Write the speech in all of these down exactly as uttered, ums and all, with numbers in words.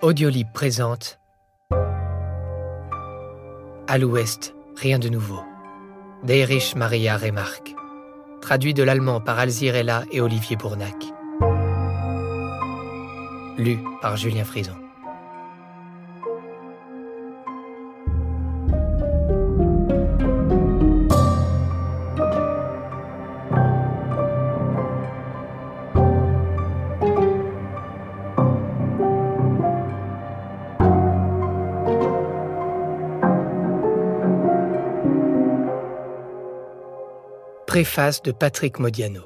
Audiolib présente À l'Ouest, rien de nouveau d'Erich Maria Remarque, traduit de l'allemand par Alzirella et Olivier Bournac. Lu par Julien Frison. Préface de Patrick Modiano.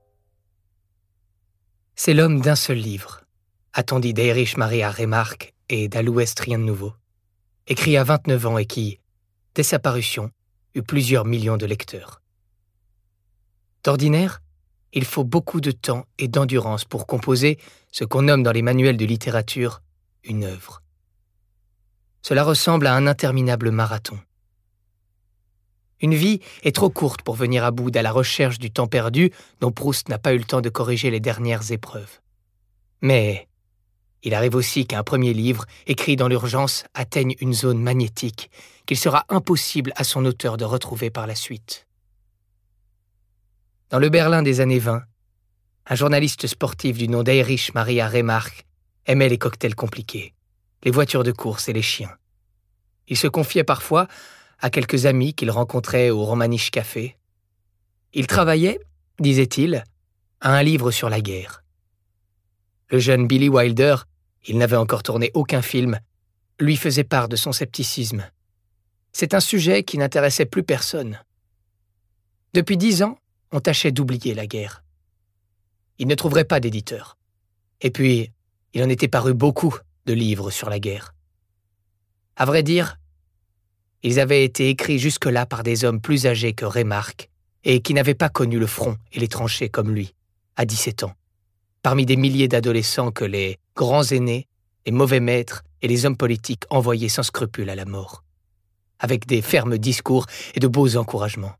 C'est l'homme d'un seul livre, a-t-on dit d'Erich Maria Remarque et d'À l'Ouest rien de nouveau, écrit à vingt-neuf ans et qui, dès sa parution, eut plusieurs millions de lecteurs. D'ordinaire, il faut beaucoup de temps et d'endurance pour composer ce qu'on nomme dans les manuels de littérature une œuvre. Cela ressemble à un interminable marathon. Une vie est trop courte pour venir à bout à la recherche du temps perdu dont Proust n'a pas eu le temps de corriger les dernières épreuves. Mais il arrive aussi qu'un premier livre, écrit dans l'urgence, atteigne une zone magnétique qu'il sera impossible à son auteur de retrouver par la suite. Dans le Berlin des années vingt, un journaliste sportif du nom d'Erich Maria Remarque aimait les cocktails compliqués, les voitures de course et les chiens. Il se confiait parfois à quelques amis qu'il rencontrait au Romanisch Café. Il travaillait, disait-il, à un livre sur la guerre. Le jeune Billy Wilder, il n'avait encore tourné aucun film, lui faisait part de son scepticisme. C'est un sujet qui n'intéressait plus personne. Depuis dix ans, on tâchait d'oublier la guerre. Il ne trouverait pas d'éditeur. Et puis, il en était paru beaucoup de livres sur la guerre. À vrai dire, ils avaient été écrits jusque-là par des hommes plus âgés que Remarque et qui n'avaient pas connu le front et les tranchées comme lui, à dix-sept ans, parmi des milliers d'adolescents que les grands aînés, les mauvais maîtres et les hommes politiques envoyaient sans scrupule à la mort, avec des fermes discours et de beaux encouragements.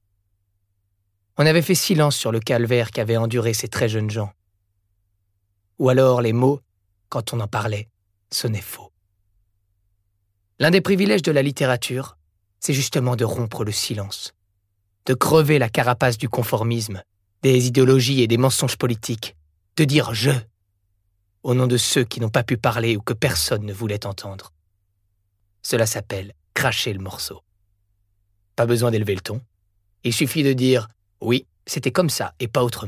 On avait fait silence sur le calvaire qu'avaient enduré ces très jeunes gens. Ou alors les mots, quand on en parlait, sonnaient faux. L'un des privilèges de la littérature, c'est justement de rompre le silence, de crever la carapace du conformisme, des idéologies et des mensonges politiques, de dire « je » au nom de ceux qui n'ont pas pu parler ou que personne ne voulait entendre. Cela s'appelle cracher le morceau. Pas besoin d'élever le ton, il suffit de dire « oui, c'était comme ça et pas autrement ».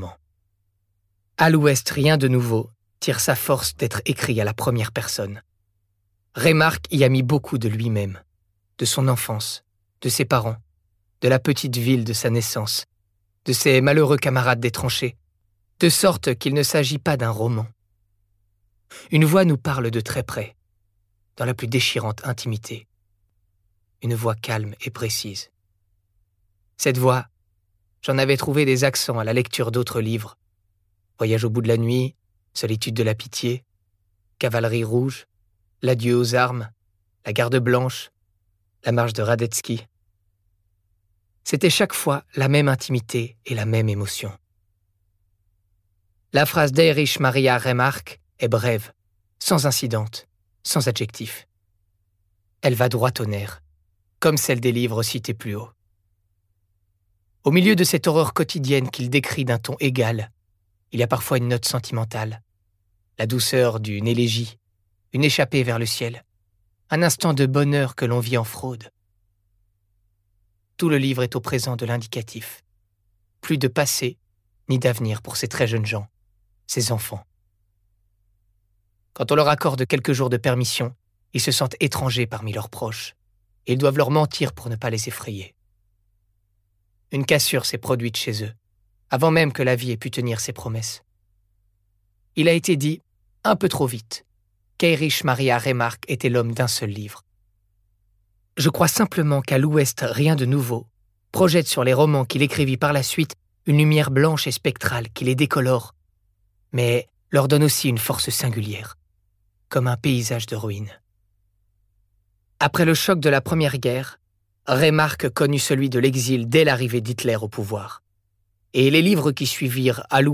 À l'Ouest, rien de nouveau tire sa force d'être écrit à la première personne. Remarque y a mis beaucoup de lui-même, de son enfance, de ses parents, de la petite ville de sa naissance, de ses malheureux camarades des tranchées, de sorte qu'il ne s'agit pas d'un roman. Une voix nous parle de très près, dans la plus déchirante intimité. Une voix calme et précise. Cette voix, j'en avais trouvé des accents à la lecture d'autres livres. Voyage au bout de la nuit, Solitude de la pitié, Cavalerie rouge, L'adieu aux armes, La garde blanche, La marche de Radetzky. C'était chaque fois la même intimité et la même émotion. La phrase d'Erich Maria Remarque est brève, sans incidente, sans adjectif. Elle va droit au nerf, comme celle des livres cités plus haut. Au milieu de cette horreur quotidienne qu'il décrit d'un ton égal, il y a parfois une note sentimentale, la douceur d'une élégie, une échappée vers le ciel, un instant de bonheur que l'on vit en fraude. Tout le livre est au présent de l'indicatif. Plus de passé, ni d'avenir pour ces très jeunes gens, ces enfants. Quand on leur accorde quelques jours de permission, ils se sentent étrangers parmi leurs proches, et ils doivent leur mentir pour ne pas les effrayer. Une cassure s'est produite chez eux, avant même que la vie ait pu tenir ses promesses. Il a été dit, un peu trop vite, qu'Erich Maria Remarque était l'homme d'un seul livre. Je crois simplement qu'à l'Ouest, rien de nouveau projette sur les romans qu'il écrivit par la suite une lumière blanche et spectrale qui les décolore, mais leur donne aussi une force singulière, comme un paysage de ruines. Après le choc de la Première Guerre, Remarque connut celui de l'exil dès l'arrivée d'Hitler au pouvoir. Et les livres qui suivirent, À l'Ouest